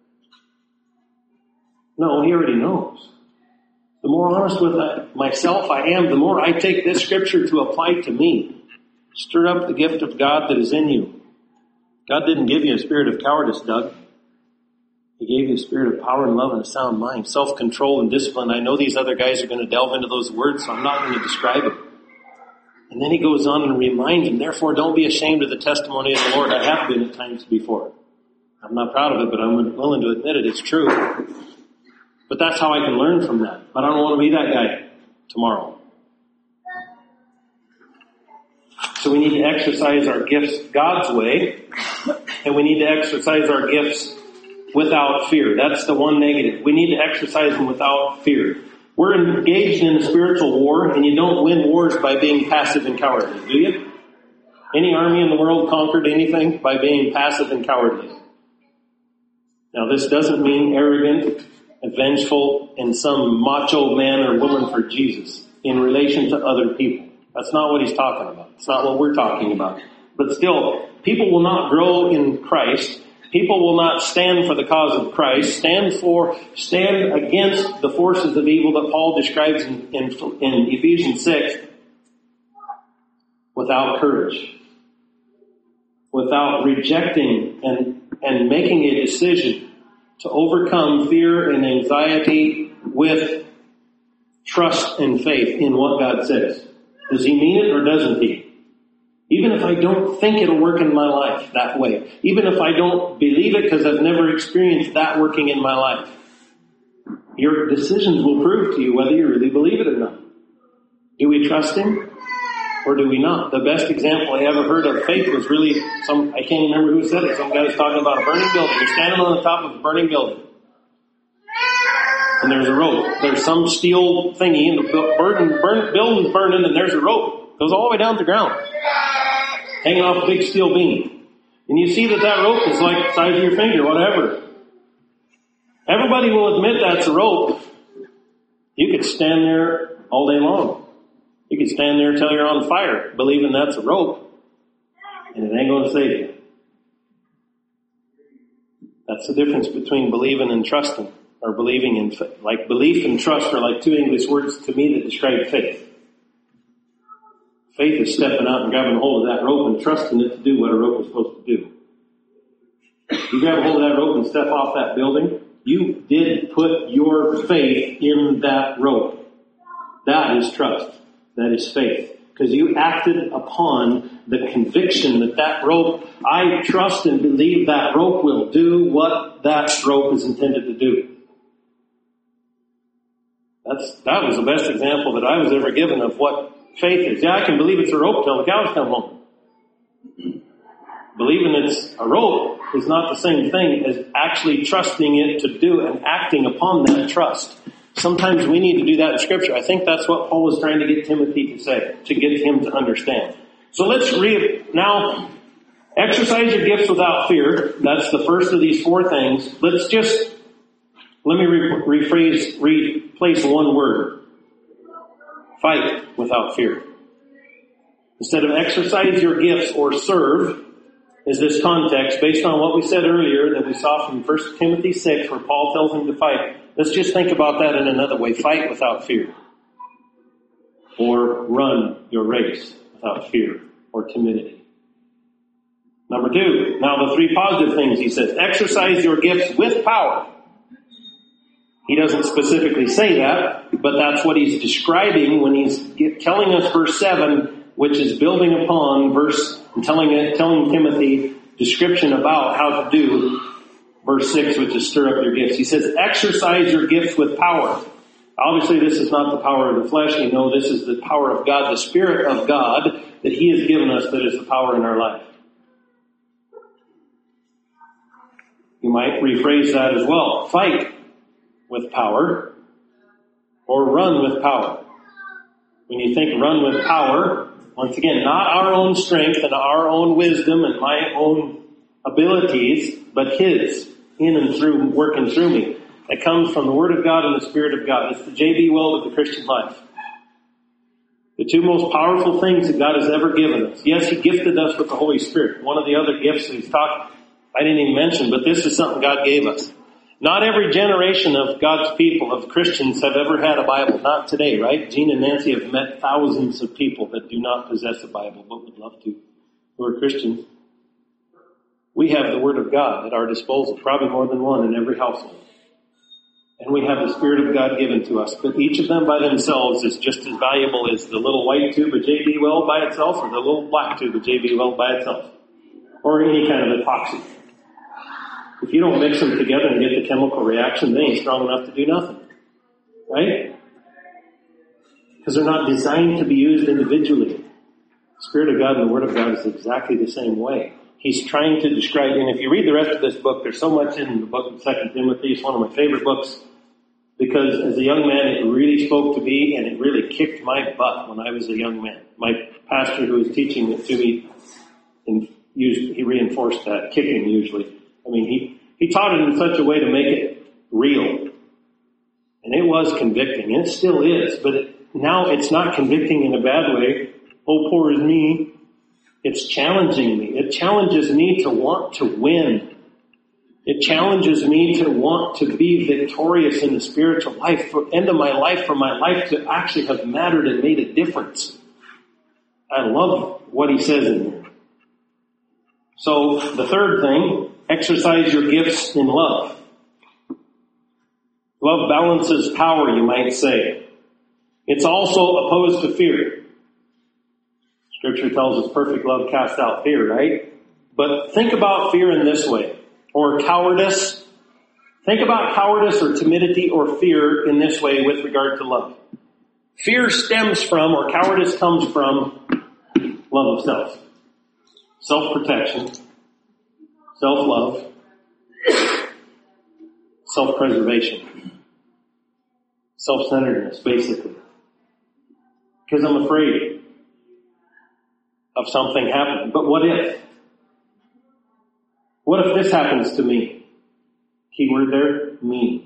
B: No, he already knows. The more honest with myself I am, the more I take this scripture to apply to me. Stir up the gift of God that is in you. God didn't give you a spirit of cowardice, Doug. He gave you a spirit of power and love and a sound mind, self-control and discipline. I know these other guys are going to delve into those words, so I'm not going to describe it. And then he goes on and reminds them, therefore don't be ashamed of the testimony of the Lord. I have been at times before. I'm not proud of it, but I'm willing to admit it. It's true. But that's how I can learn from that. But I don't want to be that guy tomorrow. So we need to exercise our gifts God's way, and we need to exercise our gifts without fear. That's the one negative. We need to exercise them without fear. We're engaged in a spiritual war, and you don't win wars by being passive and cowardly, do you? Any army in the world conquered anything by being passive and cowardly. Now this doesn't mean arrogant, vengeful, and some macho man or woman for Jesus in relation to other people. That's not what he's talking about. It's not what we're talking about. But still, people will not grow in Christ. People will not stand for the cause of Christ, stand for, stand against the forces of evil that Paul describes in, in, in Ephesians six without courage, without rejecting and, and making a decision to overcome fear and anxiety with trust and faith in what God says. Does he mean it or doesn't he? Even if I don't think it'll work in my life that way. Even if I don't believe it because I've never experienced that working in my life. Your decisions will prove to you whether you really believe it or not. Do we trust him or do we not? The best example I ever heard of faith was really, some I can't remember who said it. Some guy was talking about a burning building. You're standing on the top of a burning building. And there's a rope. There's some steel thingy and the burden, burn, building's burning and there's a rope. It goes all the way down to the ground. Hanging off a big steel beam. And you see that that rope is like the size of your finger, whatever. Everybody will admit that's a rope. You could stand there all day long. You could stand there until you're on fire, believing that's a rope. And it ain't going to save you. That's the difference between believing and trusting. Or believing in faith. Like belief and trust are like two English words to me that describe faith. Faith is stepping out and grabbing hold of that rope and trusting it to do what a rope is supposed to do. You grab hold of that rope and step off that building, you did put your faith in that rope. That is trust. That is faith. Because you acted upon the conviction that that rope, I trust and believe that rope will do what that rope is intended to do. That's, that was the best example that I was ever given of what faith is. Yeah, I can believe it's a rope till the cows come home. Believing it's a rope is not the same thing as actually trusting it to do and acting upon that trust. Sometimes we need to do that in Scripture. I think that's what Paul was trying to get Timothy to say, to get him to understand. So let's read now. Exercise your gifts without fear. That's the first of these four things. Let's just, let me re- rephrase, replace one word. Fight without fear. Instead of exercise your gifts or serve, is this context based on what we said earlier that we saw from First Timothy six where Paul tells him to fight. Let's just think about that in another way. Fight without fear. Or run your race without fear or timidity. Number two, now the three positive things he says. Exercise your gifts with power. He doesn't specifically say that, but that's what he's describing when he's telling us verse seven, which is building upon verse, telling it, telling Timothy description about how to do verse six, which is stir up your gifts. He says, exercise your gifts with power. Obviously, this is not the power of the flesh. We know this is the power of God, the Spirit of God that he has given us that is the power in our life. You might rephrase that as well. Fight with power or run with power. When you think run with power, once again, not our own strength and our own wisdom and my own abilities, but His in and through, working through me. That comes from the Word of God and the Spirit of God. It's the J B Weld of the Christian life. The two most powerful things that God has ever given us. Yes, He gifted us with the Holy Spirit. One of the other gifts that He's talked, I didn't even mention, but this is something God gave us. Not every generation of God's people, of Christians, have ever had a Bible. Not today, right? Gene and Nancy have met thousands of people that do not possess a Bible, but would love to, who are Christians. We have the Word of God at our disposal, probably more than one in every household. And we have the Spirit of God given to us. But each of them by themselves is just as valuable as the little white tube of J B Weld by itself or the little black tube of J B Weld by itself. Or any kind of epoxy. If you don't mix them together and get the chemical reaction, they ain't strong enough to do nothing. Right? Because they're not designed to be used individually. The Spirit of God and the Word of God is exactly the same way. He's trying to describe, and if you read the rest of this book, there's so much in the book of Second Timothy. It's one of my favorite books because as a young man, it really spoke to me and it really kicked my butt when I was a young man. My pastor who was teaching it to me, and used, he reinforced that, kicking usually. I mean, he, he taught it in such a way to make it real. And it was convicting, and it still is, but it, now it's not convicting in a bad way. Oh, poor is me. It's challenging me. It challenges me to want to win. It challenges me to want to be victorious in the spiritual life, for end of my life, for my life to actually have mattered and made a difference. I love what he says in there. So the third thing, exercise your gifts in love. Love balances power, you might say. It's also opposed to fear. Scripture tells us perfect love casts out fear, right? But think about fear in this way. Or cowardice. Think about cowardice or timidity or fear in this way with regard to love. Fear stems from, or cowardice comes from, love of self. Self-protection. Self-love. Self-preservation. Self-centeredness, basically. Because I'm afraid of something happening. But what if? What if this happens to me? Keyword there, me.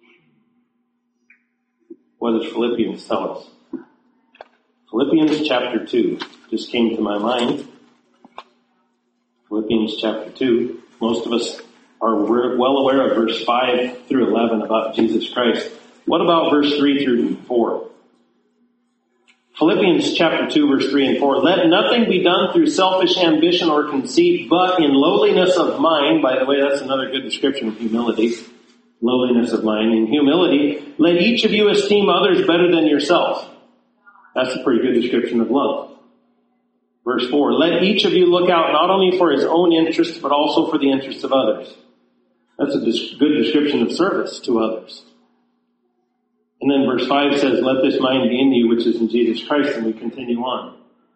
B: What does Philippians tell us? Philippians chapter two just came to my mind. Philippians chapter two. Most of us are well aware of verse five through eleven about Jesus Christ. What about verse three through four? Philippians chapter two, verse three and four. Let nothing be done through selfish ambition or conceit, but in lowliness of mind. By the way, that's another good description of humility. Lowliness of mind. In humility, let each of you esteem others better than yourself. That's a pretty good description of love. Verse four. Let each of you look out not only for his own interests, but also for the interests of others. That's a good description of service to others. And then verse five says, let this mind be in you, which is in Jesus Christ, and we continue on.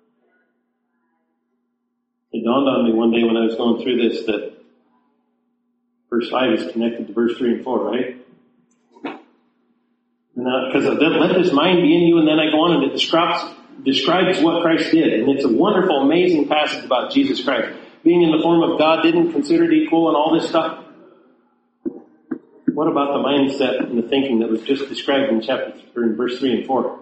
B: It dawned on me one day when I was going through this that verse five is connected to verse three and four, right? Because of that, let this mind be in you, and then I go on and it describes, describes what Christ did. And it's a wonderful, amazing passage about Jesus Christ. Being in the form of God, didn't consider it equal and all this stuff. What about the mindset and the thinking that was just described in chapter or in verse three and four?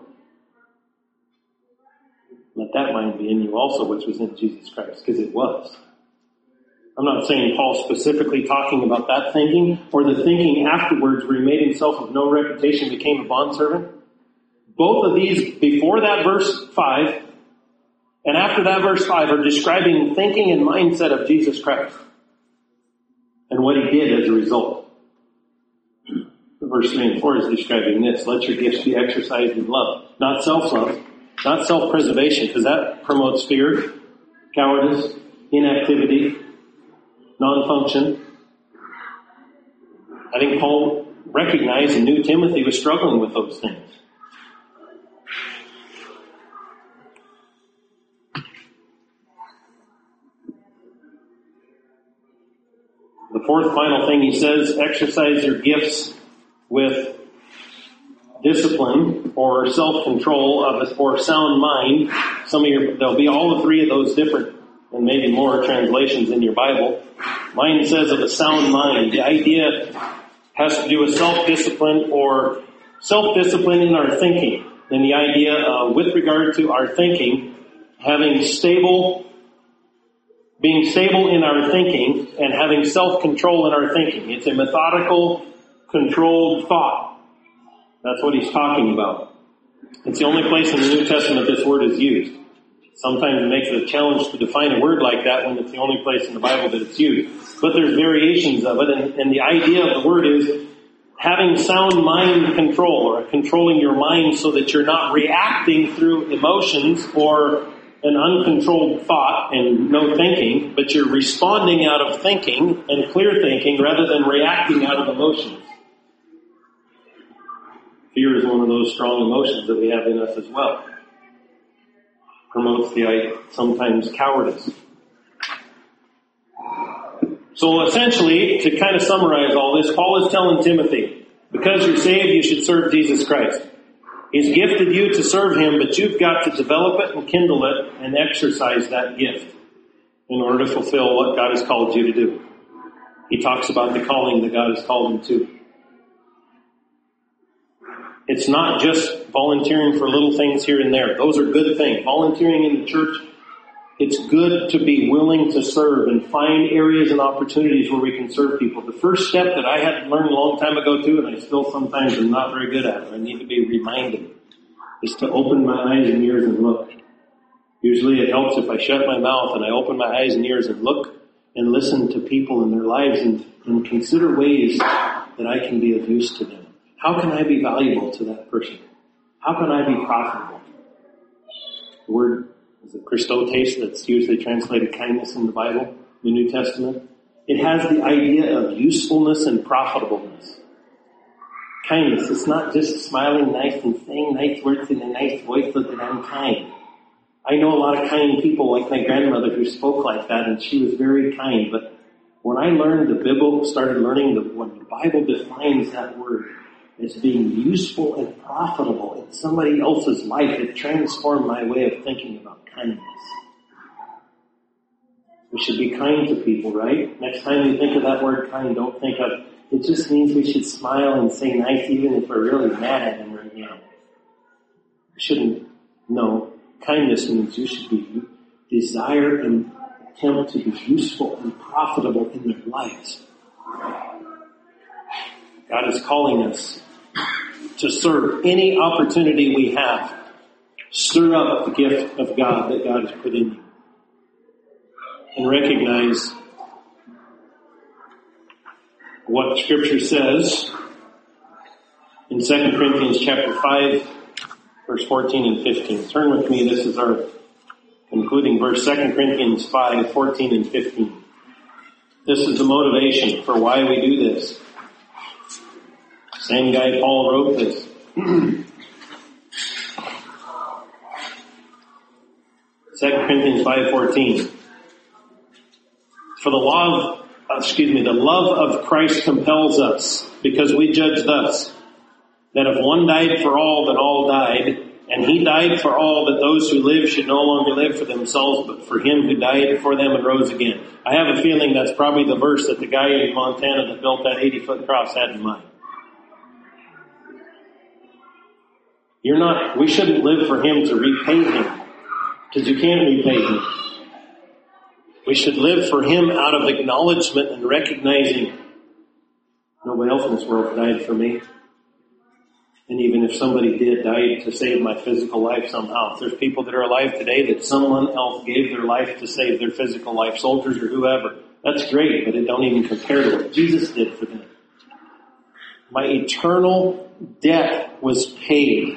B: Let that mind be in you also, which was in Jesus Christ, because it was. I'm not saying Paul specifically talking about that thinking or the thinking afterwards where he made himself of no reputation, became a bondservant. Both of these, before that verse five and after that verse five, are describing the thinking and mindset of Jesus Christ and what he did as a result. Verse three and four is describing this. Let your gifts be exercised in love. Not self-love. Not self-preservation, because that promotes fear, cowardice, inactivity, non-function. I think Paul recognized and knew Timothy was struggling with those things. The fourth final thing he says, exercise your gifts with self-discipline or self-control of a, or sound mind. Some of your, there'll be all three of those different and maybe more translations in your Bible. Mine says of a sound mind. The idea has to do with self-discipline or self-discipline in our thinking. And the idea uh, with regard to our thinking, having stable, being stable in our thinking and having self-control in our thinking. It's a methodical, controlled thought. That's what he's talking about. It's the only place in the New Testament this word is used. Sometimes it makes it a challenge to define a word like that when it's the only place in the Bible that it's used. But there's variations of it, and, and the idea of the word is having sound mind control, or controlling your mind so that you're not reacting through emotions or an uncontrolled thought and no thinking, but you're responding out of thinking and clear thinking rather than reacting out of emotions. Fear is one of those strong emotions that we have in us as well. Promotes the sometimes cowardice. So essentially, to kind of summarize all this, Paul is telling Timothy, because you're saved, you should serve Jesus Christ. He's gifted you to serve Him, but you've got to develop it and kindle it and exercise that gift in order to fulfill what God has called you to do. He talks about the calling that God has called him to. It's not just volunteering for little things here and there. Those are good things. Volunteering in the church, it's good to be willing to serve and find areas and opportunities where we can serve people. The first step that I had to learn a long time ago too, and I still sometimes am not very good at it, I need to be reminded, is to open my eyes and ears and look. Usually it helps if I shut my mouth and I open my eyes and ears and look and listen to people and their lives and, and consider ways that I can be of use to them. How can I be valuable to that person? How can I be profitable? The word is it Christotes, that's usually translated kindness in the Bible, the New Testament. It has the idea of usefulness and profitableness. Kindness, it's not just smiling nice and saying nice words in a nice voice so that I'm kind. I know a lot of kind people like my grandmother who spoke like that, and she was very kind. But when I learned the Bible, started learning the, when the Bible defines that word as being useful and profitable in somebody else's life, it transformed my way of thinking about kindness. We should be kind to people, right? Next time you think of that word kind, don't think of, it just means we should smile and say nice even if we're really mad at them right now. We shouldn't, no. Kindness means you should be, desire and attempt to be useful and profitable in their lives. God is calling us to serve any opportunity we have. Stir up the gift of God that God has put in you. And recognize what Scripture says in Second Corinthians chapter five, verse fourteen and fifteen. Turn with me. This is our concluding verse, Second Corinthians five, fourteen and fifteen. This is the motivation for why we do this. Same guy Paul wrote this. Second Corinthians five fourteen. For the law of, excuse me, the love of Christ compels us, because we judge thus, that if one died for all, then all died, and he died for all, that those who live should no longer live for themselves, but for him who died for them and rose again. I have a feeling that's probably the verse that the guy in Montana that built that eighty-foot cross had in mind. You're not, we shouldn't live for him to repay him, because you can't repay him. We should live for him out of acknowledgement and recognizing nobody else in this world died for me. And even if somebody did die to save my physical life somehow, if there's people that are alive today that someone else gave their life to save their physical life, soldiers or whoever, that's great, but it don't even compare to what Jesus did for them. My eternal debt was paid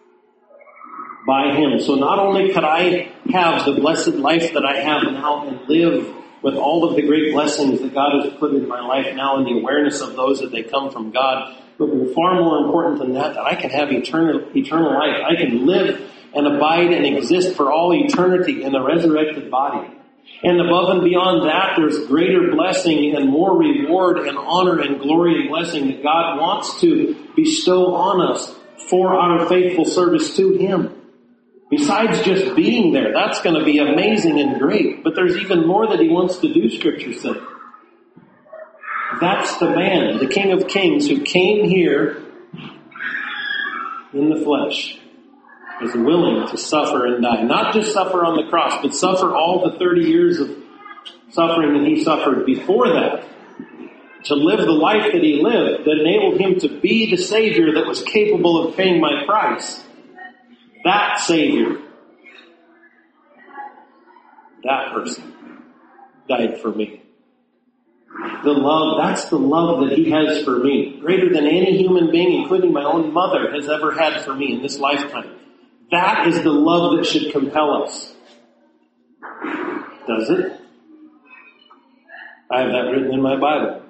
B: by him. So not only could I have the blessed life that I have now and live with all of the great blessings that God has put in my life now and the awareness of those that they come from God, but far more important than that, that I can have eternal, eternal life. I can live and abide and exist for all eternity in a resurrected body. And above and beyond that, there's greater blessing and more reward and honor and glory and blessing that God wants to bestow on us for our faithful service to Him. Besides just being there, that's going to be amazing and great. But there's even more that He wants to do, Scripture says. That's the man, the King of Kings, who came here in the flesh, is willing to suffer and die. Not just suffer on the cross, but suffer all the thirty years of suffering that He suffered before that. To live the life that He lived, that enabled Him to be the Savior that was capable of paying my price. That Savior, that person, died for me. The love, that's the love that He has for me, greater than any human being, including my own mother, has ever had for me in this lifetime. That is the love that should compel us. Does it? I have that written in my Bible.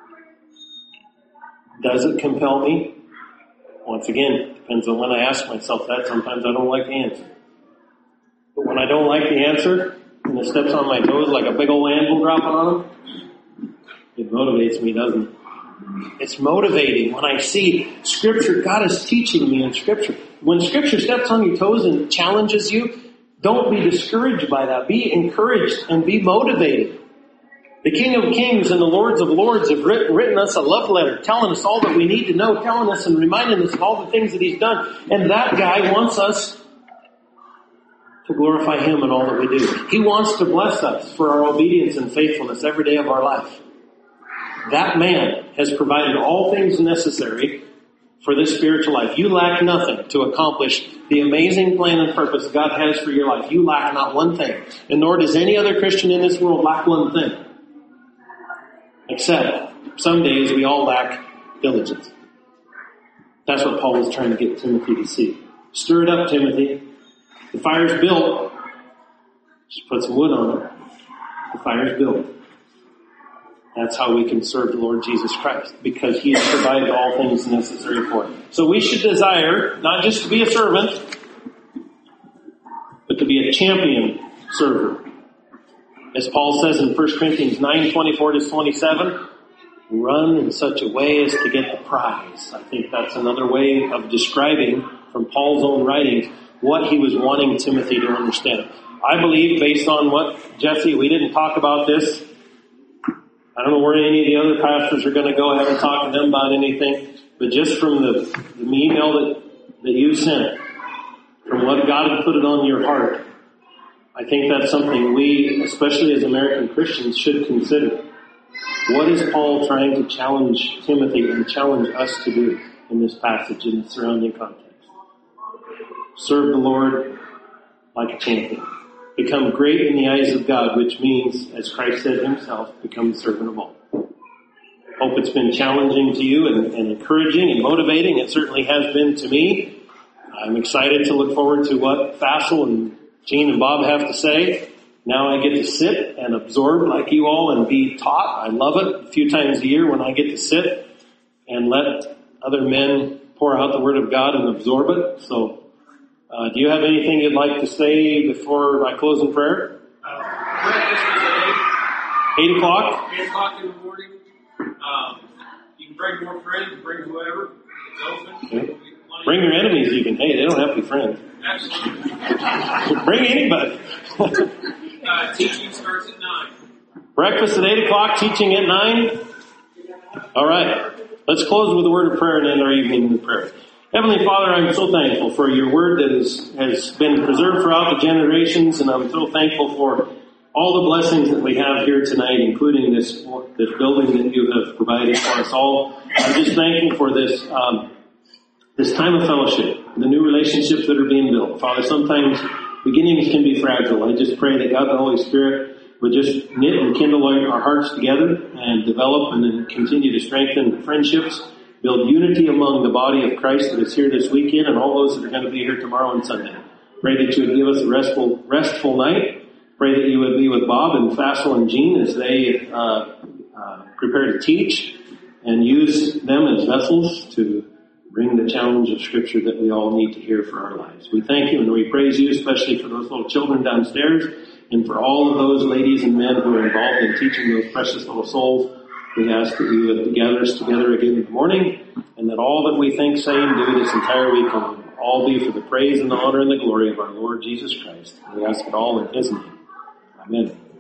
B: Does it compel me? Once again, depends on when I ask myself that. Sometimes I don't like the answer. But when I don't like the answer, and it steps on my toes like a big old anvil dropping on them, it motivates me, doesn't it? It's motivating when I see Scripture. God is teaching me in Scripture. When Scripture steps on your toes and challenges you, don't be discouraged by that. Be encouraged and be motivated. The King of Kings and the Lords of Lords have written, written us a love letter, telling us all that we need to know, telling us and reminding us of all the things that He's done. And that guy wants us to glorify Him in all that we do. He wants to bless us for our obedience and faithfulness every day of our life. That man has provided all things necessary for this spiritual life. You lack nothing to accomplish the amazing plan and purpose God has for your life. You lack not one thing. And nor does any other Christian in this world lack one thing. Except, some days we all lack diligence. That's what Paul was trying to get Timothy to see. Stir it up, Timothy. The fire's built. Just put some wood on it. The fire's built. That's how we can serve the Lord Jesus Christ, because He has provided all things necessary for it. So we should desire not just to be a servant, but to be a champion server. As Paul says in First Corinthians nine, twenty-four to twenty-seven, run in such a way as to get the prize. I think that's another way of describing from Paul's own writings what he was wanting Timothy to understand. I believe, based on what, Jesse, we didn't talk about this. I don't know where any of the other pastors are going to go. I haven't talked to them about anything. But just from the, the email that, that you sent, from what God had put it on your heart, I think that's something we, especially as American Christians, should consider. What is Paul trying to challenge Timothy and challenge us to do in this passage, in the surrounding context? Serve the Lord like a champion. Become great in the eyes of God, which means, as Christ said Himself, become the servant of all. Hope it's been challenging to you and, and encouraging and motivating. It certainly has been to me. I'm excited to look forward to what Fassel and Gene and Bob have to say. Now I get to sit and absorb like you all and be taught. I love it a few times a year when I get to sit and let other men pour out the Word of God and absorb it. So, uh, do you have anything you'd like to say before I close in prayer?
A: Uh, breakfast is at eight.
B: Eight o'clock?
A: Eight o'clock in the morning. Um, you can bring more friends, bring whoever. It's open.
B: Okay. Bring your enemies even. Hey, they don't have to be friends.
A: Absolutely.
B: Bring anybody.
A: uh, teaching starts at nine.
B: Breakfast at eight o'clock, teaching at nine. All right. Let's close with a word of prayer and end our evening with prayer. Heavenly Father, I'm so thankful for your word that is, has been preserved throughout the generations, and I'm so thankful for all the blessings that we have here tonight, including this, this building that you have provided for us all. I'm just thankful for this, um, this time of fellowship, the new relationships that are being built. Father, sometimes beginnings can be fragile. I just pray that God the Holy Spirit would just knit and kindle our hearts together and develop and then continue to strengthen friendships, build unity among the body of Christ that is here this weekend and all those that are going to be here tomorrow and Sunday. Pray that you would give us a restful, restful night. Pray that you would be with Bob and Fassel and Gene as they uh, uh, prepare to teach, and use them as vessels to bring the challenge of Scripture that we all need to hear for our lives. We thank you and we praise you, especially for those little children downstairs and for all of those ladies and men who are involved in teaching those precious little souls We ask that you would gather us together again in the morning, and that all that we think, say, and do this entire week will all be for the praise and the honor and the glory of our Lord Jesus Christ. And we ask it all in His name. Amen.